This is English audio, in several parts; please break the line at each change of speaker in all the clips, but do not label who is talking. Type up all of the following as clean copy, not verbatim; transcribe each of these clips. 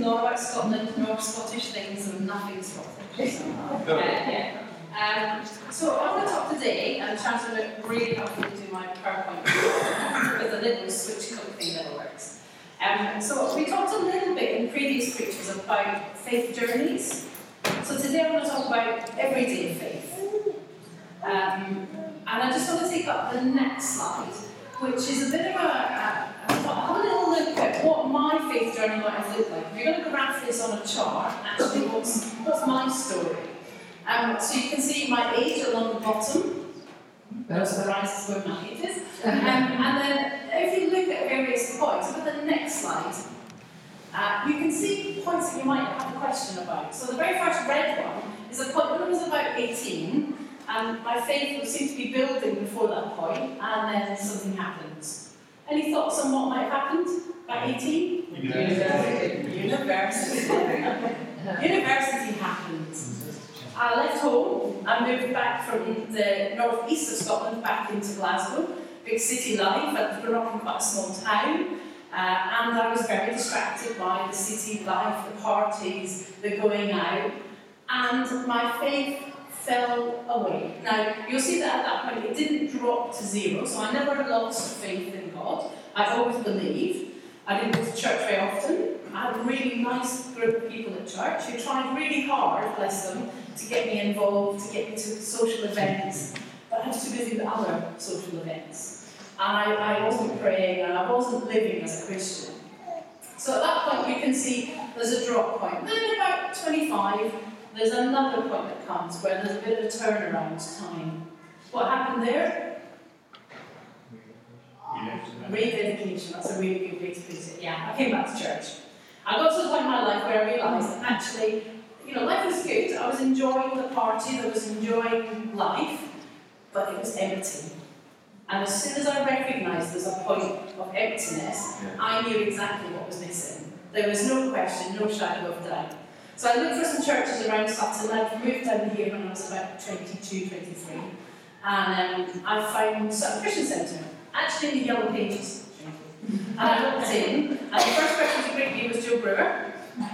lot about Scotland, North Scottish things, and nothing Scottish. So I want to talk today, and Chad's going to really help me do my PowerPoint with a little switch code thing that works. So we talked a little bit in previous preachers about faith journeys. So today I want to talk about everyday faith. And I just want to take up the next slide, which is a bit of have a little look at what my faith journey might have looked like. If you're going to graph this on a chart, actually what's my story? So you can see my age along the bottom. Those horizons where my age is. And then if you look at various points, look at the next slide, you can see points that you might have a question about. So the very first red one is a point when I was about 18, and my faith seemed to be building before that point, and then something happens. Any thoughts on what might have happened at 18? University. University happened. I left home. I moved back from the northeast of Scotland back into Glasgow. Big city life. I'd grown up in quite a small town. And I was very distracted by the city life, the parties, the going out. And my faith fell away. Now, you'll see that at that point it didn't drop to zero, so I never lost faith in God. I always believed. I didn't go to church very often. I had a really nice group of people at church who tried really hard, bless them, to get me involved, to get me to social events, but I was too busy with other social events. I wasn't praying and I wasn't living as a Christian. So at that point you can see there's a drop point. Then about 25, there's another point that comes where there's a bit of a turnaround time. What happened there? Rededication. That's a really good way to put it. Yeah, I came back to church. I got to the point in my life where I realised that actually, life was good. I was enjoying the party, I was enjoying life, but it was empty. And as soon as I recognised there's a point of emptiness, I knew exactly what was missing. There was no question, no shadow of doubt. So I looked for some churches around Sutton. I moved down here when I was about 22, 23. And I found Sutton Christian Centre, actually in the Yellow Pages. And I walked in, and the first person to greet me was Joe Brewer,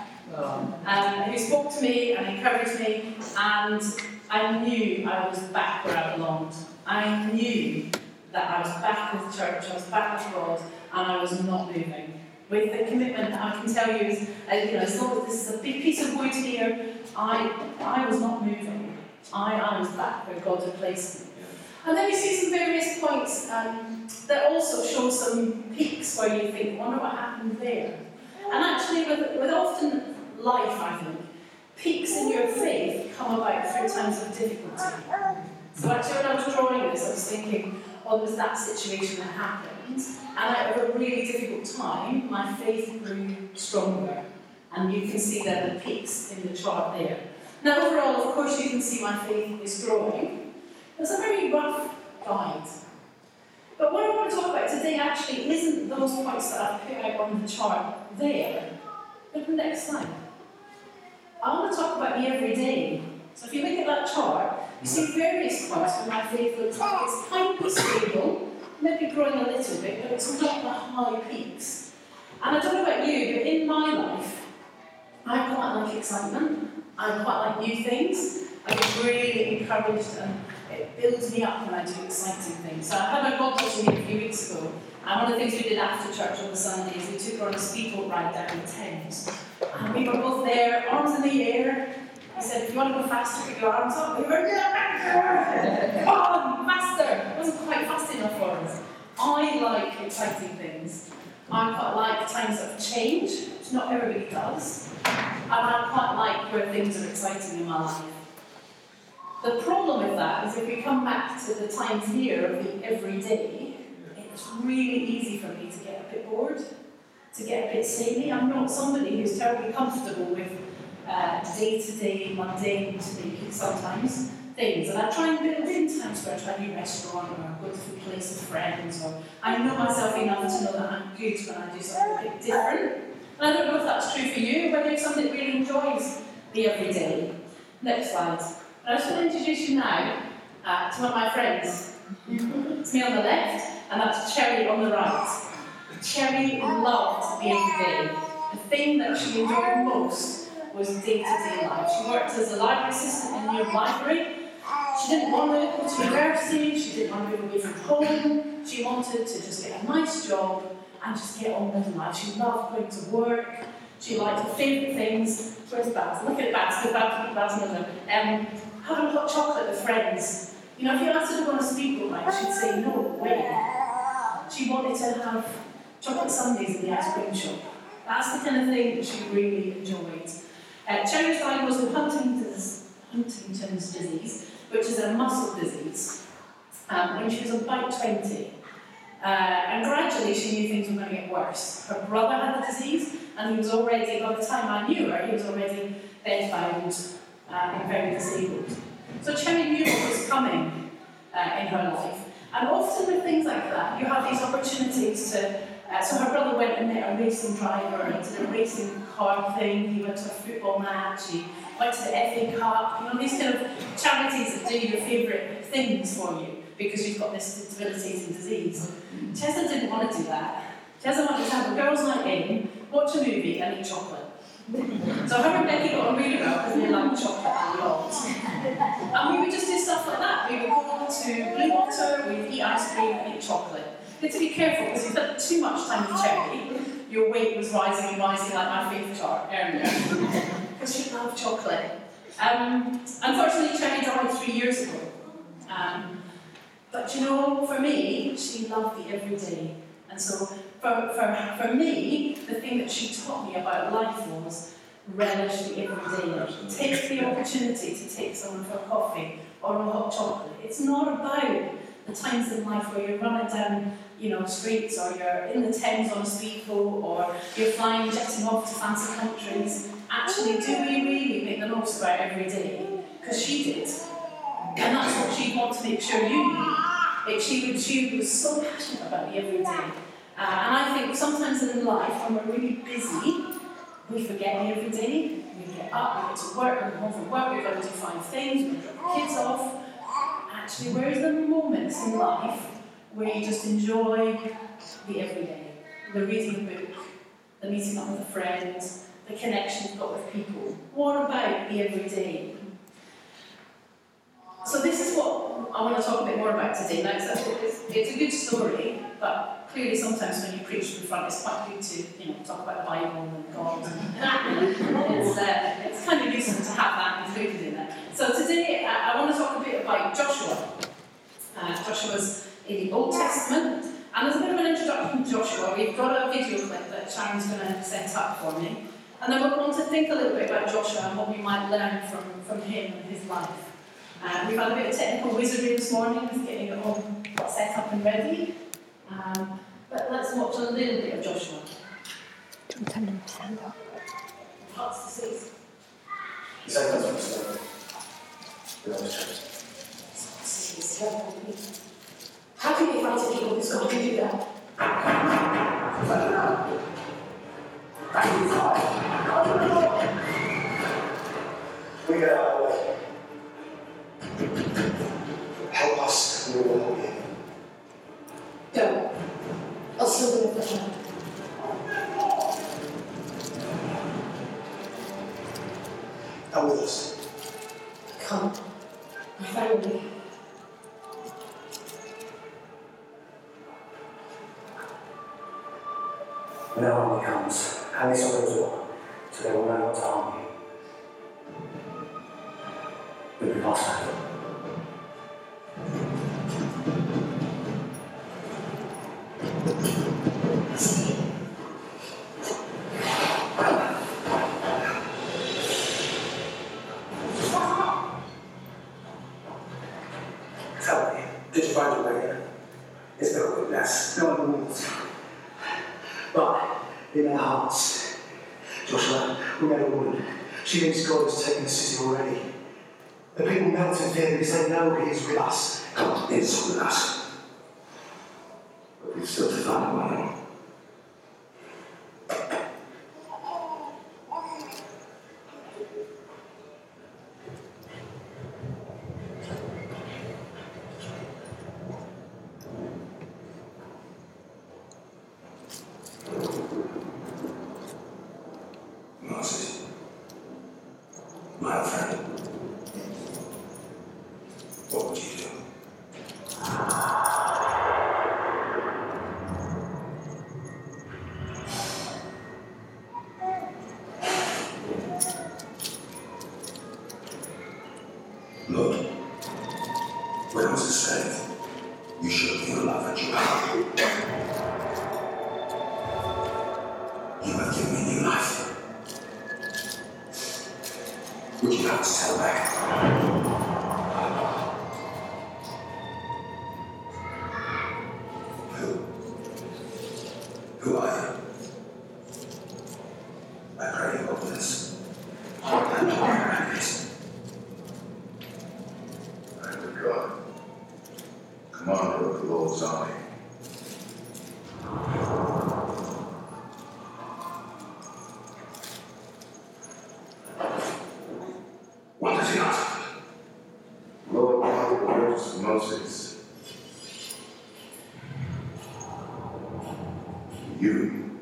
who spoke to me and encouraged me, and I knew I was back where I belonged. I knew that I was back with church, I was back with God, and I was not moving. With the commitment that I can tell you is, as long as this is a big piece of wood here, I was not moving. I was back where God had placed me. And then you see some various points that also show some peaks where you think, I wonder what happened there. And actually, with often life, I think, peaks in your faith come about through times of difficulty. So actually, when I was drawing this, I was thinking, there was that situation that happened, and out of a really difficult time, my faith grew stronger. And you can see there the peaks in the chart there. Now, overall, of course, you can see my faith is growing. It's a very rough guide. But what I want to talk about today actually isn't those points that I've put out on the chart there. Look at the next slide. I want to talk about the everyday. So if you look at that chart, you see various points where my faith looks like it's kind of stable, maybe growing a little bit, but it's not the high peaks. And I don't know about you, but in my life, I quite like excitement. I quite like new things. I get really encouraged and it builds me up when I do exciting things. So I had a God teaching me a few weeks ago, and one of the things we did after church on the Sunday is we took her on a speedboat ride down the Thames. And we were both there, arms in the air. He said, if you want to go faster, put your arms up. We were, come on, faster. It wasn't quite fast enough for us. I like exciting things. I quite like times of change, which not everybody does. And I quite like where things are exciting in my life. The problem with that is if we come back to the times here of the everyday, it's really easy for me to get a bit bored, to get a bit samey. I'm not somebody who's terribly comfortable with day-to-day, mundane to me sometimes things. And I try and build in times where I try a new restaurant or go to a place with friends, or I know myself enough to know that I'm good when I do something a bit different. And I don't know if that's true for you, whether you're somebody that really enjoys the everyday. Next slide. I just want to introduce you now to one of my friends. It's me on the left, and that's Cherry on the right. Cherry loved the everyday. the thing that she enjoyed most was day-to-day life. She worked as a library assistant in the library. She didn't want to go to university, she didn't want to move away from home. She wanted to just get a nice job and just get on with life. She loved going to work. She liked her favourite things. Where's Babs? Look at Babs, because Babs knows them. Having hot chocolate with friends. You know, if you asked her to go on a speedboat night, she'd say, no way. She wanted to have chocolate sundaes in the ice cream shop. That's the kind of thing that she really enjoyed. Cherry was diagnosed with Huntington's disease, which is a muscle disease, when she was about 20. And gradually she knew things were going to get worse. Her brother had the disease, and he was already, by the time I knew her, he was already bedbound and very disabled. So Cherry knew what was coming in her life. And often with things like that, you have these opportunities to... so her brother went and met a racing driver and did a racing car thing. He went to a football match, he went to the FA Cup. You know, these kind of charities that do your favourite things for you because you've got this debilitating disease. Chesa didn't want to do that. Chesa wanted to have a girls' night in, watch a movie and eat chocolate. So her and Becky got on really well because they liked chocolate a lot. And we would just do stuff like that. We would go to Blue Water, we would eat ice cream and eat chocolate. You have to be careful because if you spent too much time with Cherry, your weight was rising and rising like my faith chart earlier. Because she loved chocolate. Unfortunately, Cherry died 3 years ago. But you know, for me, she loved the everyday. And so for me, the thing that she taught me about life was relish the everyday. Take the opportunity to take someone for a coffee or a hot chocolate. It's not about the times in life where you're running down, you know, streets, or you're in the Thames on a speedboat, or you're flying, jetting off to fancy countries. Actually, do we really make the most about every day? Because she did. And that's what she'd want to make sure you knew. She was so passionate about the everyday. And I think sometimes in life, when we're really busy, we forget the everyday. We get up, we get to work, we go home from work, we've got to do 5 things, we drop the kids off. Actually, where's the moments in life where you just enjoy the everyday? The reading a book, the meeting up with a friend, the connection you've got with people. What about the everyday? So this is what I want to talk a bit more about today. Now, it's a good story, but clearly sometimes when you preach from the front, it's quite good to talk about the Bible and God. It's kind of useful to have that included in it. So today I want to talk a bit about Joshua. Joshua's in the Old Testament, and as a bit of an introduction to Joshua, we've got a video clip that Sharon's going to set up for me, and then we're going to think a little bit about Joshua and what we might learn from him and his life. We've had a bit of technical wizardry this morning with getting it all set up and ready. But let's watch a little bit of Joshua.
Do you want to tell them to stand up?
Lots to see. How can we fight a people who's going to do that?
We get out of the way. Help us, and we will help you.
Go. I'll still do it for you.
Come with us.
Come. My family.
When our army comes, hand this on the door, so they will know not to harm you. We'll be past that. Tell me, did you find your way here? It's no good, yes. No one moves. But in their hearts, Joshua, we met a woman. She thinks God has taken the city already. The people melt in fear because they know He is with us.
God is with us. But we've still to find a way. my old friend, what would you do? Look, when I was a slave, you showed me your love and your power. You have given me new life. Would you like to tell back? Who are you? I pray you open this. And pour your enemies.
I am the God, commander of the Lord's army.
What does he ask?
Lord God orders Moses. You.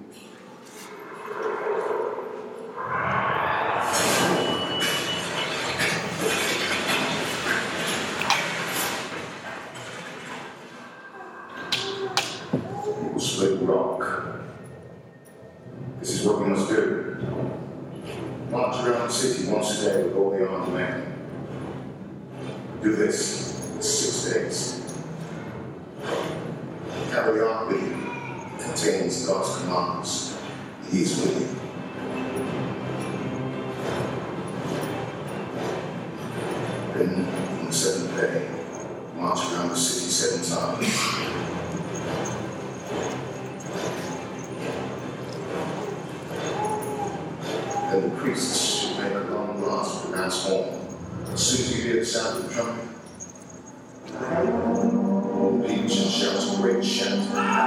You will split rock. This is what you must do. March around the city once a day with all the armed men. Do this for 6 days. Carry the ark with you. It contains God's commands. He is with you. Then, on the 7th day, march around the city 7 times. Then the priests should make a long blast with the man's horn. As soon as you hear the sound of the trumpet, all the people shall shout a great shout.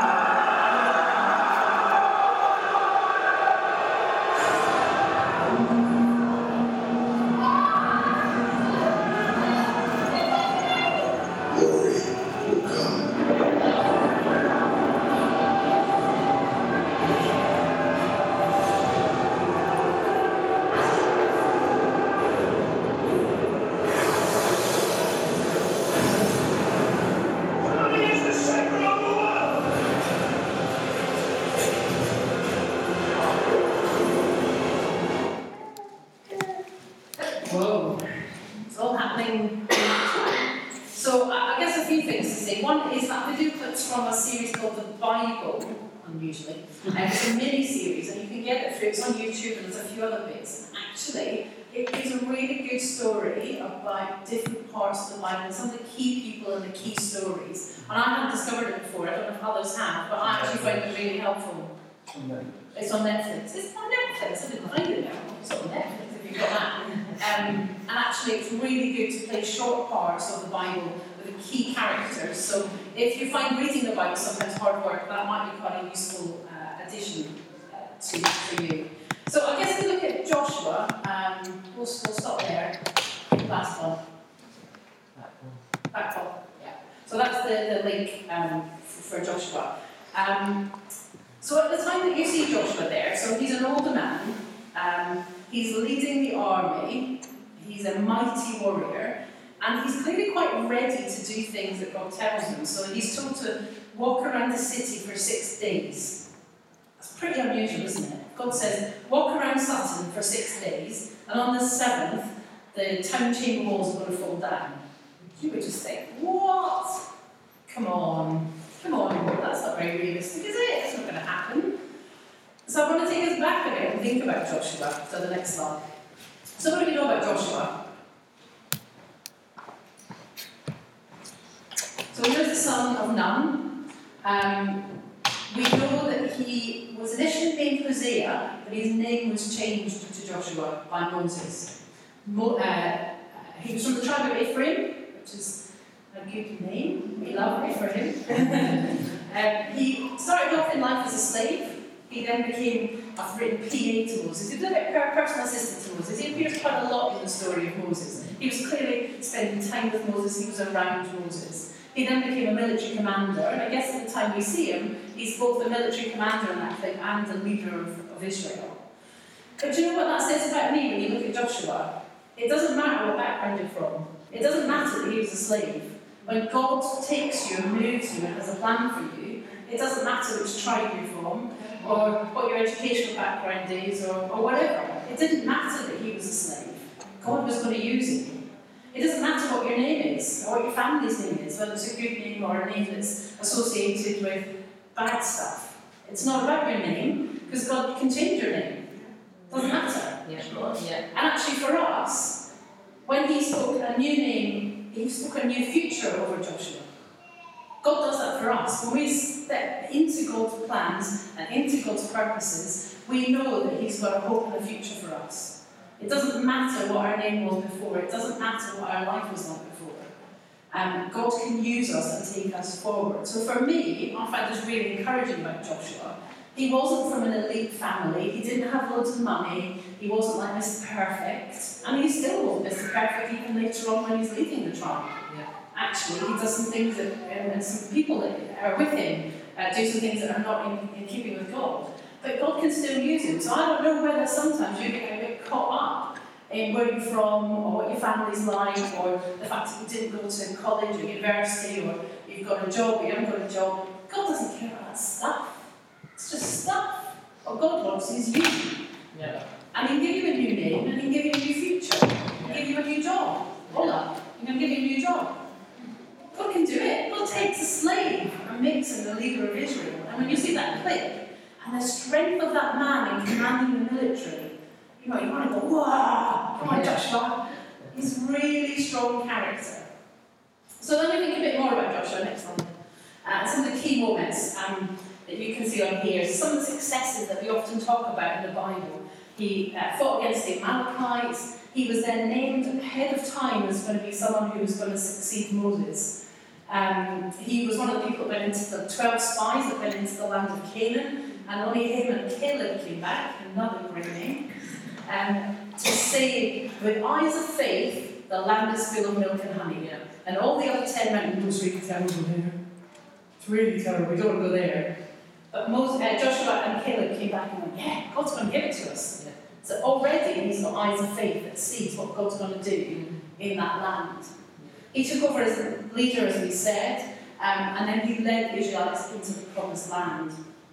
Glory will come.
Whoa. It's all happening in that time. So I guess a few things to say. One is that we do clips from a series called The Bible, unusually. It's a mini-series and you can get it through. It's on YouTube and there's a few other bits. And actually, it is a really good story about different parts of the Bible and some of the key people and the key stories. And I hadn't discovered it before, I don't know if others have, but I actually find it really helpful. It's on Netflix. It's on Netflix. I didn't find it now. It's on Netflix if you've got that. And actually, it's really good to play short parts of the Bible with the key characters. So if you find reading the Bible sometimes hard work, that might be quite a useful addition for you. So I guess if we look at Joshua, we'll stop there. Last one. Back one. Yeah. So that's the link for Joshua. So at the time that you see Joshua there, so he's an older man, he's leading the army, he's a mighty warrior, and he's clearly quite ready to do things that God tells him. So he's told to walk around the city for 6 days. That's pretty unusual, isn't it? God says, walk around Sutton for 6 days, and on the 7th, the town chamber walls are going to fall down. You would just think, what? Come on, that's not very realistic, is it? It's not going to happen. So I want to take us back a bit and think about Joshua. So the next slide. So what do we know about Joshua? So he was the son of Nun. We know that he was initially named Hosea, but his name was changed to Joshua by Moses. He was from the tribe of Ephraim, which is a good name. We love Ephraim. He started off in life as a slave. He then became, I've written PA to Moses. He was a bit personal assistant to Moses. He appears quite a lot in the story of Moses. He was clearly spending time with Moses. He was around Moses. He then became a military commander, and I guess at the time we see him, he's both a military commander in that clip and a leader of Israel. But do you know what that says about me when you look at Joshua? It doesn't matter what background you're from. It doesn't matter that he was a slave. When God takes you and moves you and has a plan for you, it doesn't matter which tribe you're from, or what your educational background is, or whatever. It didn't matter that he was a slave. God was going to use him. It doesn't matter what your name is, or what your family's name is, whether it's a good name or a name that's associated with bad stuff. It's not about your name, because God can change your name. It doesn't matter.
Yeah.
And actually for us, when he spoke a new name, he spoke a new future over Joshua. God does that for us. When we step into God's plans and into God's purposes, we know that he's got a hope and a future for us. It doesn't matter what our name was before. It doesn't matter what our life was like before. God can use us and take us forward. So for me, I find this really encouraging about Joshua. He wasn't from an elite family. He didn't have loads of money. He wasn't like Mr. Perfect. And he still wasn't Mr. Perfect even later on when he's leading the tribe. Actually, he does some things that, and some people that are with him do some things that are not in keeping with God. But God can still use him. So I don't know whether sometimes you get a bit caught up in where you're from, or what your family's like, or the fact that you didn't go to college or university, or you've got a job or you haven't got a job. God doesn't care about that stuff. It's just stuff. What God wants is you.
Yeah.
And he'll give you a new name, and he'll give you a new future. He'll give you a new job. Voila, he's going to give you a new job. God can do it. God takes a slave and makes him the leader of Israel. And when you see that clip, and the strength of that man in commanding the military, you want to go, wow, come on Joshua. He's really strong character. So let me think a bit more about Joshua next one. Some of the key moments that you can see on here, some of the successes that we often talk about in the Bible. He fought against the Amalekites. He was then named ahead of time as going to be someone who was going to succeed Moses. He was one of the people that went into the 12 spies that went into the land of Canaan, and only him and Caleb came back, another great name, to say, with eyes of faith, the land is full of milk and honey. And all the other 10 went, it was really terrible there. It's really terrible, we don't want to go there. But Joshua and Caleb came back and went, yeah, God's going to give it to us. So already he's got eyes of faith that sees what God's going to do in that land. He took over as a leader, as we said, and then he led the Israelites into the promised land.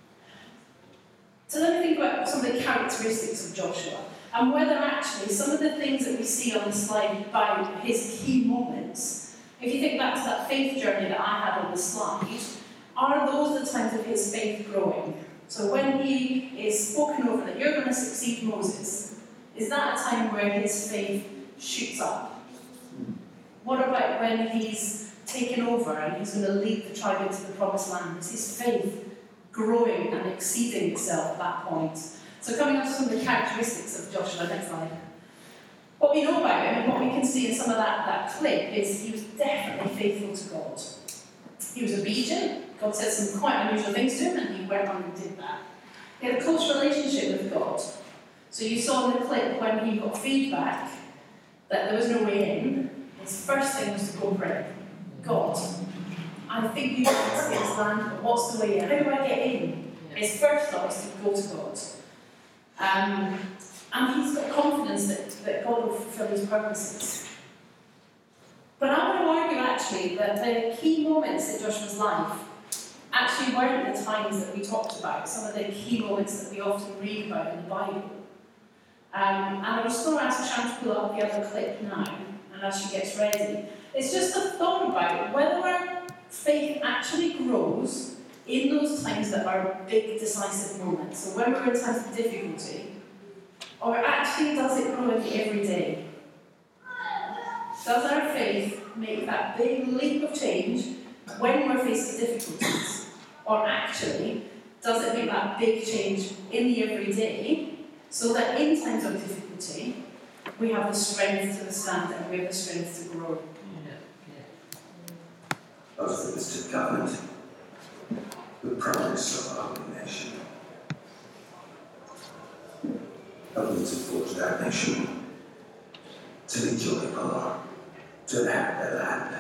So let me think about some of the characteristics of Joshua, and whether actually some of the things that we see on the slide about his key moments, if you think back to that faith journey that I had on the slide, are those the times of his faith growing? So when he is spoken over that you're going to succeed Moses, is that a time where his faith shoots up? What about when he's taken over and he's going to lead the tribe into the promised land? Is his faith growing and exceeding itself at that point? So coming on to some of the characteristics of Joshua, next slide. What we know about him and what we can see in some of that clip is he was definitely faithful to God. He was obedient. God said some quite unusual things to him and he went on and did that. He had a close relationship with God. So you saw in the clip when he got feedback that there was no way in, his first thing was to go pray. God, I think you want to see this land, but what's the way in? How do I get in? His first thought is to go to God. And he's got confidence that God will fulfill his purposes. But I want to argue actually that the key moments in Joshua's life actually weren't the times that we talked about, some of the key moments that we often read about in the Bible. And I'm just going to ask Shan to pull up the other clip now, and as she gets ready. It's just a thought about whether our faith actually grows in those times that are big, decisive moments. So when we're in times of difficulty, or actually does it grow in the everyday? Does our faith make that big leap of change when we're faced with difficulties? Or actually, does it make that big change in the everyday so that in times of difficulty, we have the strength to withstand and we have the strength to grow?
Of the distant covenant, the promise of our holy nation. Covenant to forge that nation, to be joyful, to inhabit their land.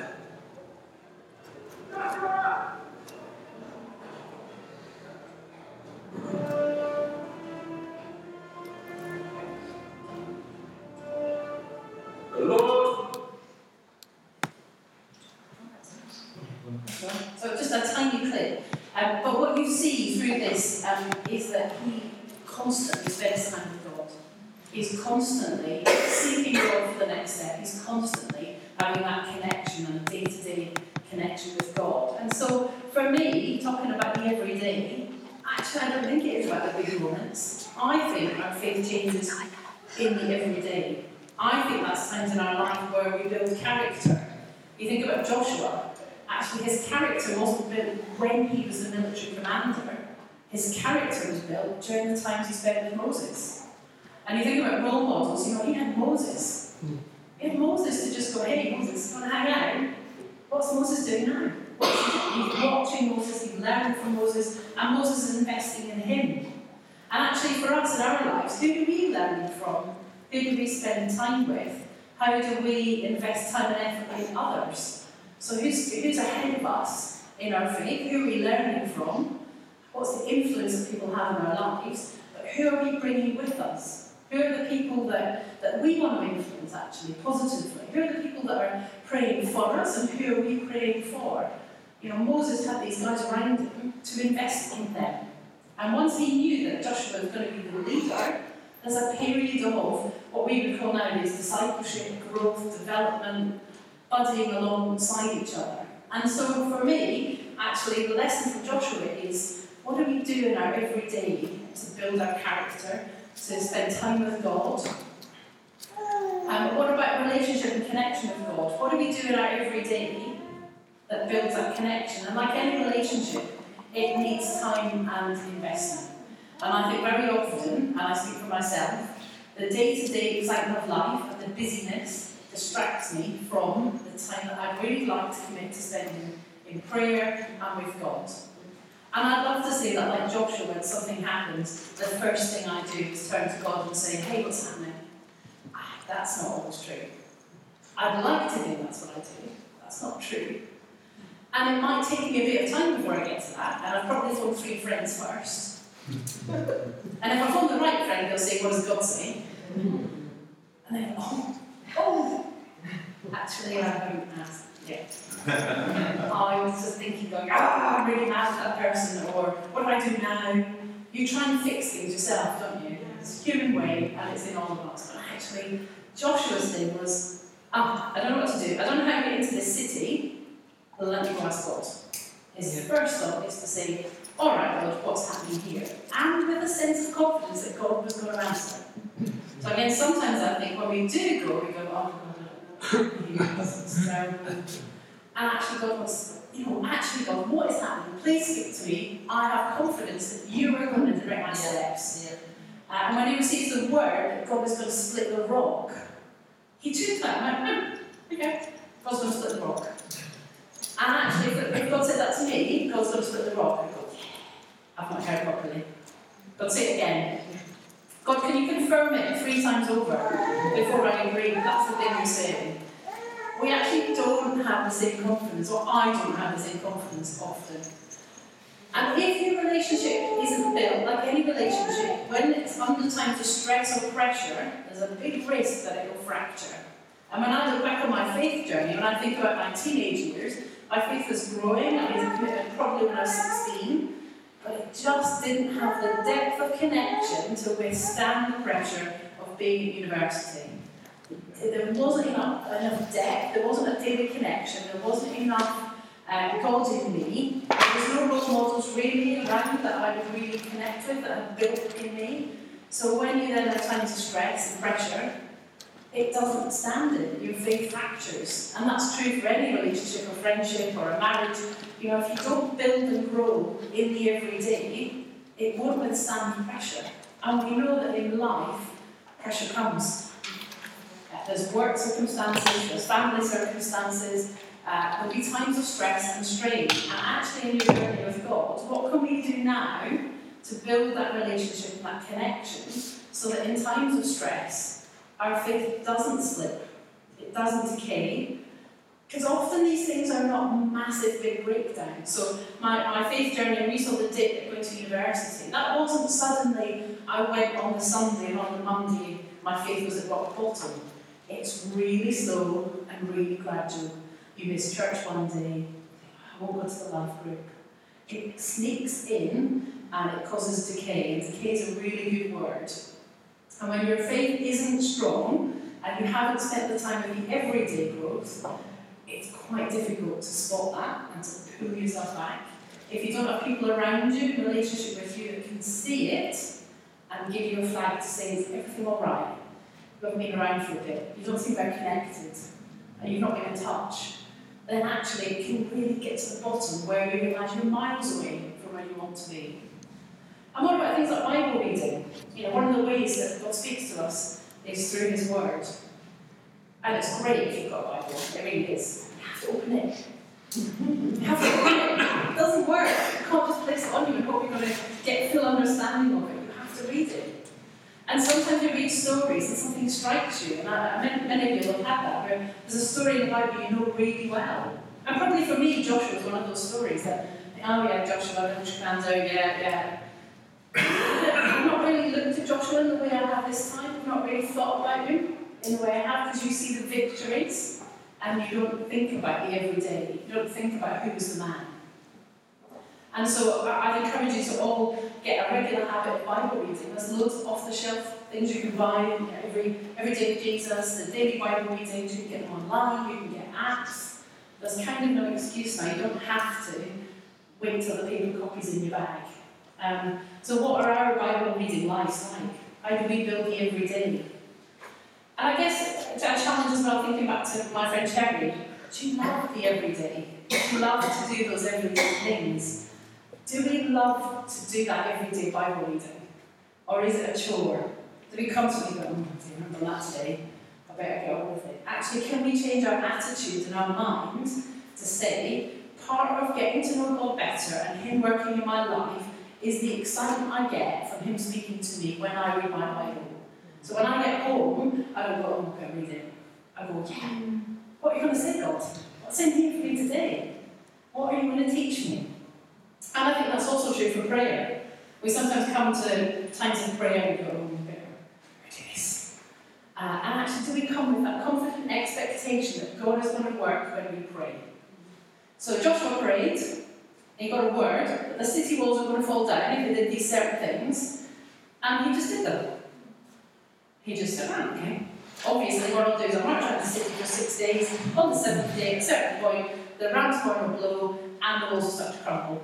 So just a tiny clip. But what you see through this is that he constantly spends time with God. He's constantly seeking God for the next step. He's constantly having that connection and a day-to-day connection with God. And so for me, talking about the everyday, actually I don't think it is about the big moments. I think our faith changes in the everyday. I think that's times in our life where we build character. You think about Joshua, actually his character wasn't built when he was the military commander. His character was built during the times he spent with Moses. And you think about role models, he had Moses. He had Moses to just go, hey Moses, want to hang out? What's Moses doing now? He's watching Moses, he's learning from Moses, and Moses is investing in him. And actually for us in our lives, who do we learn from? Who do we spend time with? How do we invest time and effort in others? So who's ahead of us in our faith? Who are we learning from? What's the influence that people have in our lives? But who are we bringing with us? Who are the people that we want to influence actually, positively? Who are the people that are praying for us and who are we praying for? Moses had these guys around him to invest in them. And once he knew that Joshua was going to be the leader, there's a period of what we would call nowadays discipleship, growth, development, budding alongside each other. And so for me, actually, the lesson from Joshua is, what do we do in our everyday to build our character, to spend time with God? What about relationship and connection with God? What do we do in our everyday that builds that connection? And like any relationship, it needs time and investment. And I think very often, and I speak for myself, the day-to-day excitement of life and the busyness distracts me from the time that I'd really like to commit to spending in prayer and with God. And I'd love to say that, like Joshua, when something happens, the first thing I do is turn to God and say, hey, what's happening? That's not always true. I'd like to think that's what I do. That's not true. And it might take me a bit of time before I get to that, and I've probably phoned 3 friends first. And if I phone the right friend, they'll say, what does God say? And then, actually, I haven't asked yet. I was just thinking, I'm really mad at that person, or what do I do now? You try and fix things yourself, don't you? It's a human way, and it's in all of us. But actually, Joshua's thing was, I don't know what to do. I don't know how to get into this city. Let me go ask God. His first thought is to say, all right, God, what's happening here? And with a sense of confidence that God was going to answer. So again, sometimes I think when we do go, we go, oh God, so, and actually God was, God, what is happening? Please speak to me. I have confidence that you are going to direct my steps. And when he receives the word that God is going to split the rock, he took that and went, okay, God's going to split the rock. And actually, if God said that to me, God's going to split the rock, I go, I've not heard properly. God, say it again. God, can you confirm it 3 times over before I agree? That's the thing you're saying. We actually don't have the same confidence, or I don't have the same confidence often. And if your relationship isn't built, like any relationship, when it's under time to stress or pressure, there's a big risk that it will fracture. And when I look back on my faith journey, when I think about my teenage years, my faith was growing. I made a commitment probably when I was 16, but it just didn't have the depth of connection to withstand the pressure of being at university. There wasn't enough depth, there wasn't a daily connection, there wasn't enough God in me. There was no role models really around that I would really connect with, that had built in me. So when you then have times of stress and pressure, it doesn't stand it. Your faith fractures. And that's true for any relationship or friendship or a marriage. If you don't build and grow in the everyday, it won't withstand pressure. And we know that in life, pressure comes. There's work circumstances, there's family circumstances, there'll be times of stress and strain. And actually in your journey with God, what can we do now to build that relationship and that connection so that in times of stress, our faith doesn't slip, it doesn't decay, because often these things are not massive big breakdowns. So my faith journey, we saw the dip at going to university. That wasn't suddenly I went on the Sunday and on the Monday my faith was at rock bottom. It's really slow and really gradual. You miss church one day, I won't go to the life group. It sneaks in and it causes decay, and decay is a really good word. And when your faith isn't strong and you haven't spent the time of the everyday growth, it's quite difficult to spot that and to pull yourself back. If you don't have people around you in relationship with you that can see it and give you a flag to say, is everything all right? You haven't been around for a bit, you don't seem very connected, and you've not been in touch, then actually it can really get to the bottom where you realise you're miles away from where you want to be. And what about things like Bible reading? You know, one of the ways that God speaks to us is through His Word. And it's great if you've got a Bible, it really is. You have to open it. You have to open it. It doesn't work. You can't just place it on you and hope you're going to get full understanding of it. You have to read it. And sometimes you read stories and something strikes you. And many of you will have that, where there's a story in the Bible you know really well. And probably for me, Joshua was one of those stories that, oh yeah, Joshua, Commando, yeah. I've not really looked at Joshua in the way I have this time. I've not really thought about him in the way I have, because you see the victories and you don't think about the everyday. You don't think about who's the man. And so I'd encourage you to all get a regular habit of Bible reading. There's loads of off-the-shelf things you can buy every day of Jesus, the daily Bible readings, you can get them online, you can get apps. There's kind of no excuse now. You don't have to wait till the paper copy's in your bag. So what are our Bible reading lives like? How do we build the everyday? And I guess a challenge as well, thinking back to my friend Cherry, do you love the everyday? Do you love to do those everyday things? Do we love to do that everyday Bible reading? Or is it a chore? Do we constantly go, I remember that today, I better get on with it? Actually, can we change our attitude and our mind to say, part of getting to know God better and Him working in my life is the excitement I get from Him speaking to me when I read my Bible. So when I get home, I don't go, oh, I'm going to read it. I go, yeah, what are you going to say, God? What's in here for me today? What are you going to teach me? And I think that's also true for prayer. We sometimes come to times of prayer and go, oh, we better do this. And actually, do we come with that confident expectation that God is going to work when we pray? So Joshua prayed, he got a word that the city walls were going to fall down if they did these certain things, and he just did them. He just said, okay. Obviously, what I'll do is I'll march around the city for 6 days. On the 7th day, at a certain point, the ram's horn will blow and the walls will start to crumble.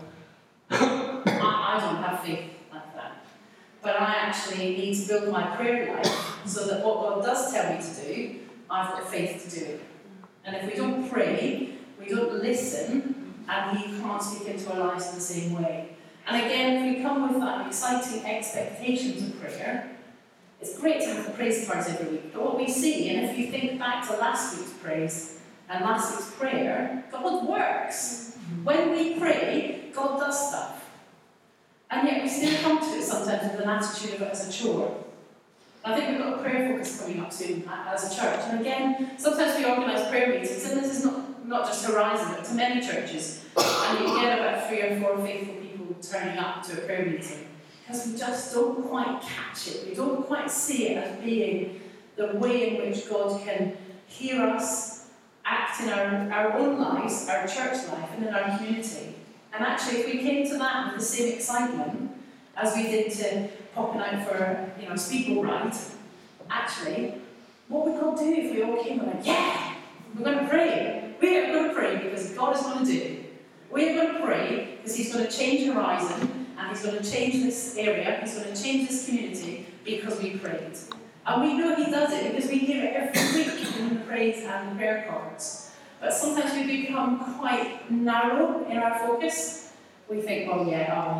I don't have faith like that. But I actually need to build my prayer life so that what God does tell me to do, I've got faith to do it. And if we don't pray, we don't listen, and He can't speak into our lives in the same way. And again, if we come with that exciting expectations of prayer, it's great to have the praise cards every week. But what we see, and if you think back to last week's praise and last week's prayer, God works. When we pray, God does stuff. And yet we still come to it sometimes with an attitude of it as a chore. I think we've got a prayer focus coming up soon as a church. And again, sometimes we organise prayer meetings, and this is not just Horizon, but to many churches. And you get about 3 or 4 faithful people turning up to a prayer meeting. Because we just don't quite catch it. We don't quite see it as being the way in which God can hear us, act in our own lives, our church life, and in our community. And actually, if we came to that with the same excitement as we did to popping out for a speedball ride, actually, what would God do if we all came and went, yeah, we're going to pray. We are going to pray because God is going to do it. We are going to pray because He's going to change Horizon, and He's going to change this area, He's going to change this community because we prayed. And we know He does it because we hear it every week in the praise and the prayer cards. But sometimes we become quite narrow in our focus. We think, God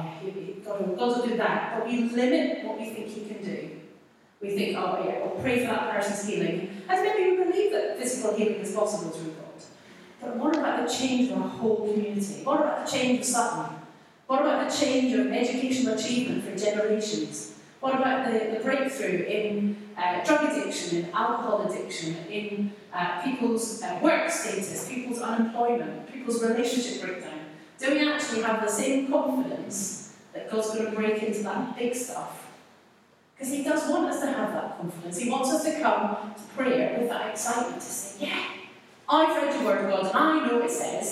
will do that. But we limit what we think He can do. We think, we'll pray for that person's healing. And maybe we believe that physical healing is possible through God. But what about the change of our whole community? What about the change of Sutton? What about the change of educational achievement for generations? What about the breakthrough in drug addiction, in alcohol addiction, in people's work status, people's unemployment, people's relationship breakdown? Do we actually have the same confidence that God's going to break into that big stuff? Because He does want us to have that confidence. He wants us to come to prayer with that excitement to say, yeah, I've read your word, God, and I know it says that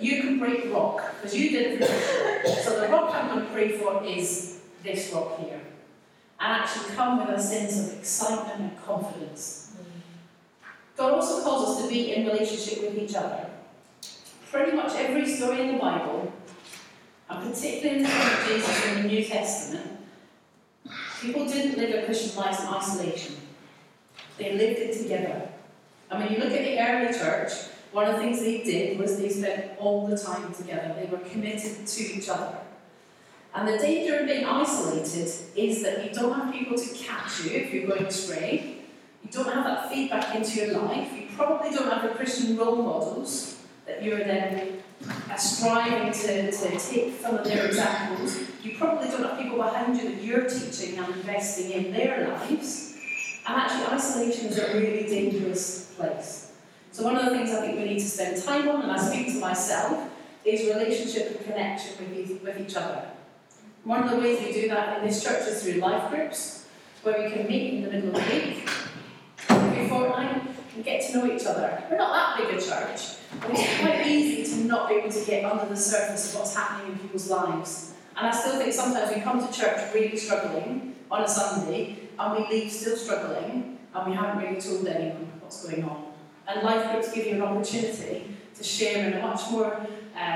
you can break rock, because you did it for me. So the rock I'm going to pray for is this rock here. And actually come with a sense of excitement and confidence. God also calls us to be in relationship with each other. Pretty much every story in the Bible, and particularly in the time of Jesus in the New Testament, people didn't live their Christian lives in isolation. They lived it together. And when you look at the early church, one of the things they did was they spent all the time together. They were committed to each other. And the danger of being isolated is that you don't have people to catch you if you're going astray. You don't have that feedback into your life. You probably don't have the Christian role models that you're then striving to take some of their examples. You probably don't have people behind you that you're teaching and investing in their lives. And actually, isolation is a really dangerous place. So one of the things I think we need to spend time on, and I speak to myself, is relationship and connection with each other. One of the ways we do that in this church is through life groups, where we can meet in the middle of the week, every fortnight, and get to know each other. We're not that big a church, but it's quite easy to not be able to get under the surface of what's happening in people's lives. And I still think sometimes we come to church really struggling on a Sunday, and we leave still struggling, and we haven't really told anyone what's going on. And life groups give you an opportunity to share in a much more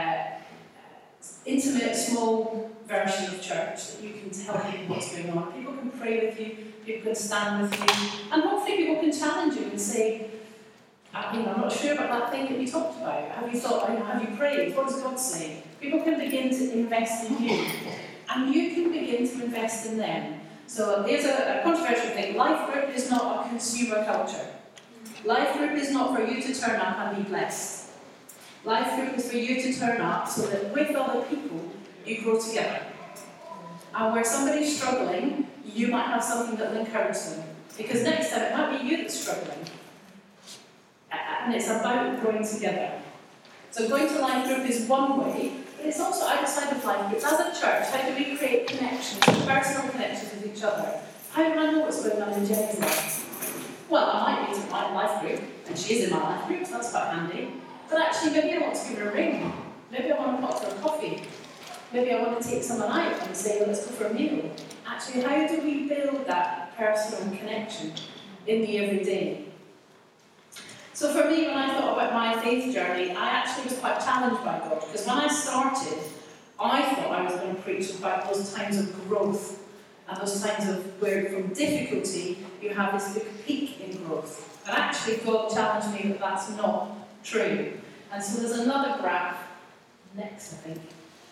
intimate, small version of church that you can tell people what's going on. People can pray with you, people can stand with you, and hopefully people can challenge you and say, I'm not sure about that thing that you talked about. Have you thought, have you prayed? What does God say? People can begin to invest in you, and you can begin to invest in them. So here's a controversial thing. Life group is not a consumer culture. Life group is not for you to turn up and be blessed. Life group is for you to turn up so that with other people, you grow together. And where somebody's struggling, you might have something that will encourage them. Because next time, it might be you that's struggling. And it's about growing together. So going to life group is one way, but it's also outside of life groups. As a church, how do we create connections, personal connections with each other? How do I know what's going on in Jenny's life? Well, I might be in my life group, and she's in my life group, so that's quite handy. But actually, maybe I want to give her a ring. Maybe I want to pop her a coffee. Maybe I want to take someone out and say, well, let's go for a meal. Actually, how do we build that personal connection in the everyday? So for me, when I thought about my faith journey, I actually was quite challenged by God, because when I started, I thought I was going to preach about those times of growth, and those times of where from difficulty you have this big peak in growth. But actually God challenged me that that's not true. And so there's another graph next, I think.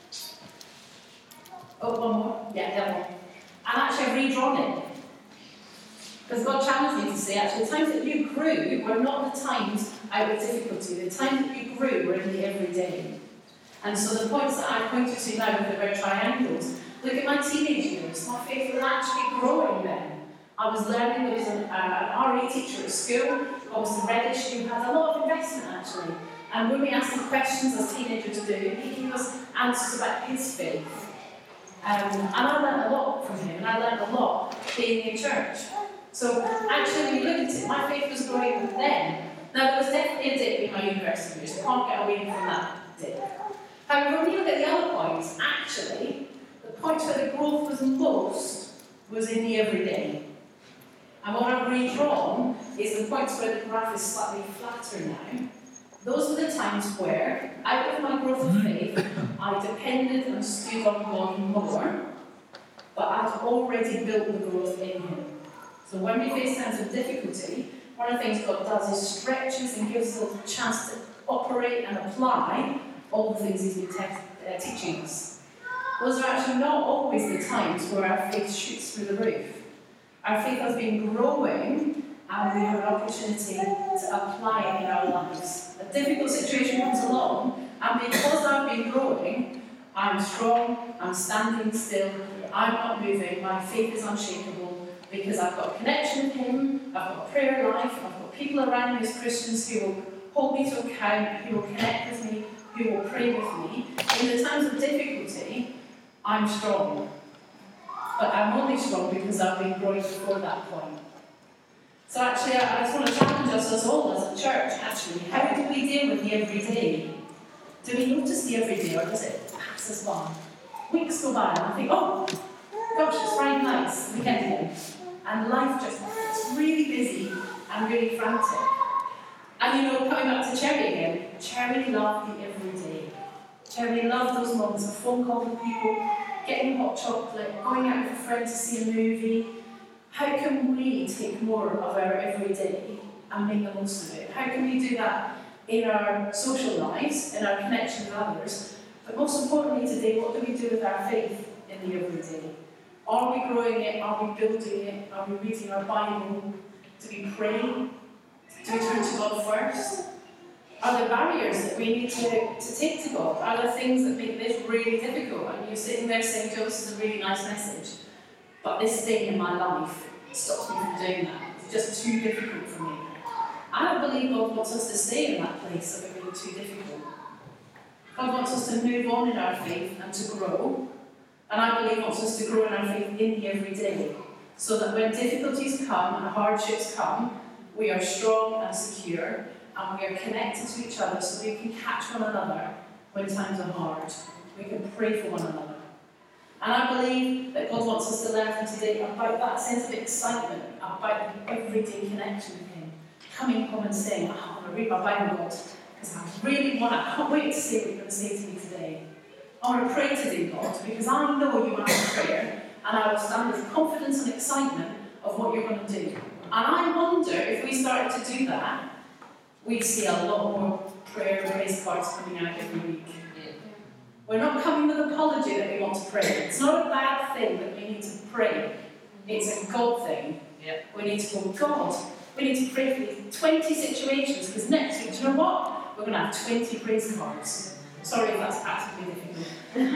Oh, one more. Yeah, that one. And actually I've redrawn it. Because God challenged me to say, actually, the times that you grew were not the times out of difficulty. The times that you grew were in the everyday. And so the points that I pointed to now with the red triangles, look at my teenage years. My faith was actually growing then. I was learning. There was an RE teacher at school, Austin Reddish, who had a lot of investment actually. And when we asked him questions as teenagers do, he gave us answers about his faith. And I learned a lot from him, and I learned a lot being in church. So actually, when you look at it, my faith was growing then. Now, there was definitely a dip in my university years. I can't get away from that dip. However, when you look at the other points, actually, the points where the growth was most was in the everyday. And what I've redrawn is the points where the graph is slightly flatter now. Those were the times where, out of my growth of faith, I depended and stood on God more, but I'd already built the growth in Him. So when we face times of difficulty, one of the things God does is stretches and gives us a chance to operate and apply all the things He's been teaching us. Those are actually not always the times where our faith shoots through the roof. Our faith has been growing, and we have an opportunity to apply it in our lives. A difficult situation comes along, and because I've been growing, I'm strong, I'm standing still, I'm not moving, my faith is unshakable, because I've got a connection with Him, I've got a prayer life, I've got people around me as Christians who will hold me to account, who will connect with me, who will pray with me. In the times of difficulty, I'm strong. But I'm only strong because I've been growing before that point. So actually, I just want to challenge us all as a church, actually. How do we deal with the everyday? Do we notice the everyday, or does it pass us by? Weeks go by and I think, oh, gosh, it's Friday nights, weekend again. And life just gets really busy and really frantic. And you know, coming back to Cherry again, Cherry loved the everyday. Cherry loved those moments of phone calls with people, getting hot chocolate, going out with a friend to see a movie. How can we take more of our everyday and make the most of it? How can we do that in our social lives, in our connection with others? But most importantly today, what do we do with our faith in the everyday? Are we growing it? Are we building it? Are we reading our Bible? Do we pray? Do we turn to God first? Are there barriers that we need to take to God? Are there things that make this really difficult? And you're sitting there saying, Joe, this is a really nice message, but this thing in my life stops me from doing that. It's just too difficult for me. I don't believe God wants us to stay in that place of it being too difficult. God wants us to move on in our faith and to grow. And I believe wants us to grow in our faith in the everyday. So that when difficulties come and hardships come, we are strong and secure, and we are connected to each other so we can catch one another when times are hard. We can pray for one another. And I believe that God wants us to learn from today about that sense of excitement, about the everyday connection with Him. Coming home and saying, oh, I'm going to read my Bible, God, because I can't wait to see what you're going to say to me today. I want to pray today, God, because I know you answer prayer, and I will stand with confidence and excitement of what you're going to do. And I wonder if we started to do that, we'd see a lot more prayer and praise cards coming out every week. We're not coming with an apology that we want to pray. It's not a bad thing that we need to pray. It's a God thing. We need to go, God, we need to pray for these 20 situations, because next week, do you know what? We're going to have 20 praise cards. Sorry if that's practically difficult.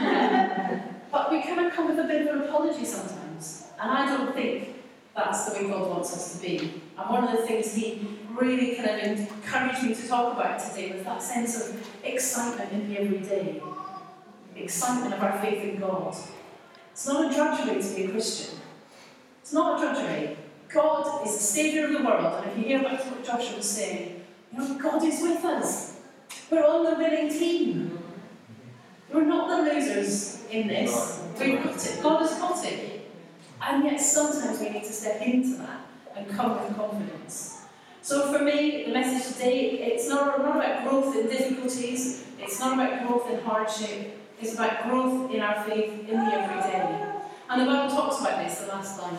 But we kind of come with a bit of an apology sometimes. And I don't think that's the way God wants us to be. And one of the things He really kind of encouraged me to talk about today was that sense of excitement in the everyday. Excitement of our faith in God. It's not a drudgery to be a Christian. It's not a drudgery. God is the Saviour of the world, and if you hear back to what Joshua was saying, you know, God is with us. We're on the winning team. We're not the losers in this. We've got it. God has got it. And yet sometimes we need to step into that and come with confidence. So for me, the message today, it's not about growth in difficulties. It's not about growth in hardship. It's about growth in our faith in the everyday. And the Bible talks about this, the last slide.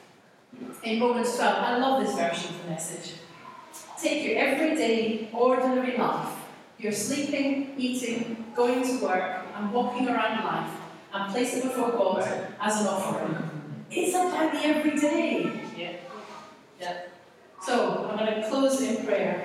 In Romans 12, I love this version of the message. Take your everyday, ordinary life. You're sleeping, eating, going to work, and walking around life, and place it before God as an offering. It's about the everyday. Yeah. So, I'm going to close in prayer.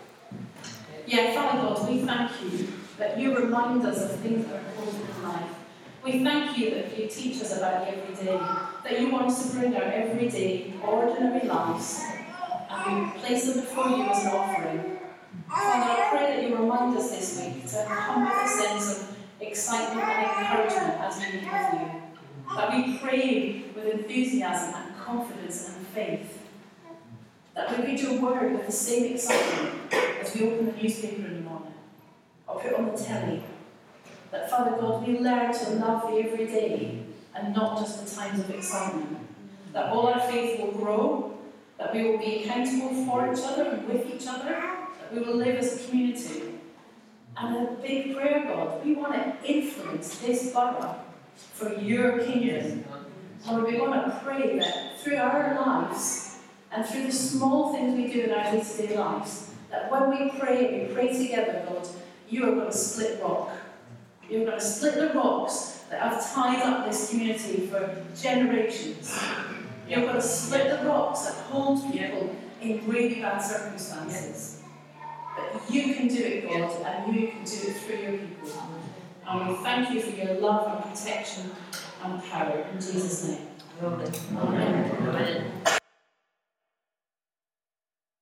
Father God, we thank you that you remind us of things that are important in life. We thank you that you teach us about the everyday, that you want us to bring our everyday, ordinary lives, and we place them before you as an offering. Father, I pray that you remind us this week to come with a sense of excitement and encouragement as we meet with you. That we pray with enthusiasm and confidence and faith. That we read your word with the same excitement as we open the newspaper in the morning or put on the telly. That, Father God, we learn to love the everyday and not just the times of excitement. That all our faith will grow, that we will be accountable for each other and with each other, that we will live as a community. And a big prayer, God, we want to influence this borough for your kingdom. Lord, we want to pray that through our lives and through the small things we do in our day-to-day lives, that when we pray together, God, you are going to split rock. You're going to split the rocks that have tied up this community for generations. You're going to split the rocks that hold people in really bad circumstances. But you can do it, God, and you can do it through your people. And we thank you for your love and protection and power. In Jesus' name. Amen. Amen.